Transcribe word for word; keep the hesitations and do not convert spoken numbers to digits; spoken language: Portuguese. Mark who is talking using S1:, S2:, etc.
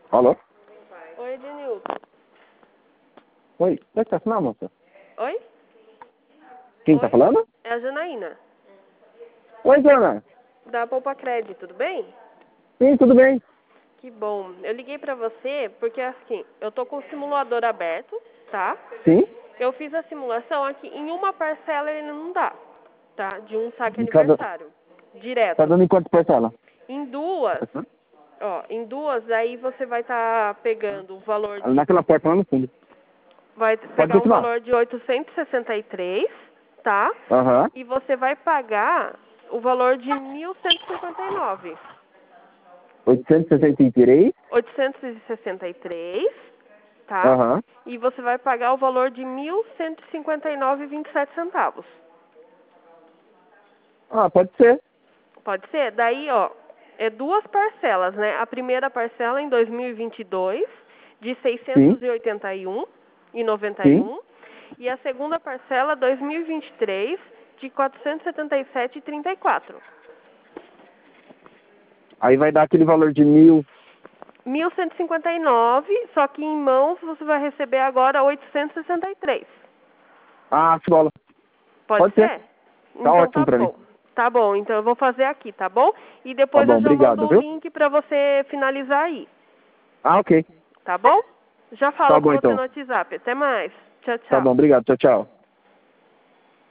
S1: Alô?
S2: Oi, Denilton.
S1: Oi, você está assinando, moça?
S2: Oi?
S1: Quem
S2: Oi?
S1: tá falando?
S2: É a Janaína,
S1: Oi, Jana.
S2: da Poupa Crédito, tudo bem?
S1: Sim, tudo bem.
S2: Que bom. Eu liguei pra você porque, assim, eu tô com o simulador aberto, tá?
S1: Sim?
S2: Eu fiz a simulação aqui, em uma parcela ele não dá, tá? De um saque
S1: E cada,
S2: aniversário,
S1: tá
S2: direto.
S1: dando em quanto parcela?
S2: Em duas, ó, em duas, aí você vai estar pegando o valor de...
S1: Naquela porta lá no fundo.
S2: Vai
S1: Pode
S2: pegar um
S1: continuar.
S2: valor de oitocentos e sessenta e três, tá?
S1: Aham.
S2: E você vai pagar o valor de mil cento e cinquenta e nove.
S1: oitocentos e sessenta e três.
S2: oitocentos e sessenta e três, tá?
S1: Aham.
S2: E você vai pagar o valor de mil cento e cinquenta e nove e vinte e sete centavos.
S1: Ah, pode ser.
S2: Pode ser? Daí, ó, é duas parcelas, né? A primeira parcela em dois mil e vinte e dois de seiscentos
S1: Sim.
S2: e oitenta e um e noventa e
S1: Sim.
S2: um e a segunda parcela dois mil e vinte e três de quatrocentos e setenta e sete e trinta e quatro.
S1: Aí vai dar aquele valor de mil.
S2: mil cento e cinquenta e nove, só que em mãos você vai receber agora oitocentos e sessenta e três.
S1: Ah, bola.
S2: Pode
S1: Pode ser.
S2: ser?
S1: Tá
S2: Então
S1: ótimo
S2: tá
S1: pra mim.
S2: bom. Tá bom, então eu vou fazer aqui, tá bom? E
S1: Tá
S2: depois
S1: bom,
S2: eu já mando
S1: obrigado,
S2: o
S1: viu?
S2: link pra você finalizar aí,
S1: Ah, ok.
S2: tá bom? Já
S1: Tá
S2: falo com
S1: bom
S2: você
S1: então.
S2: no WhatsApp. Até mais. Tchau,
S1: Tá
S2: tchau.
S1: bom, obrigado. Tchau, tchau.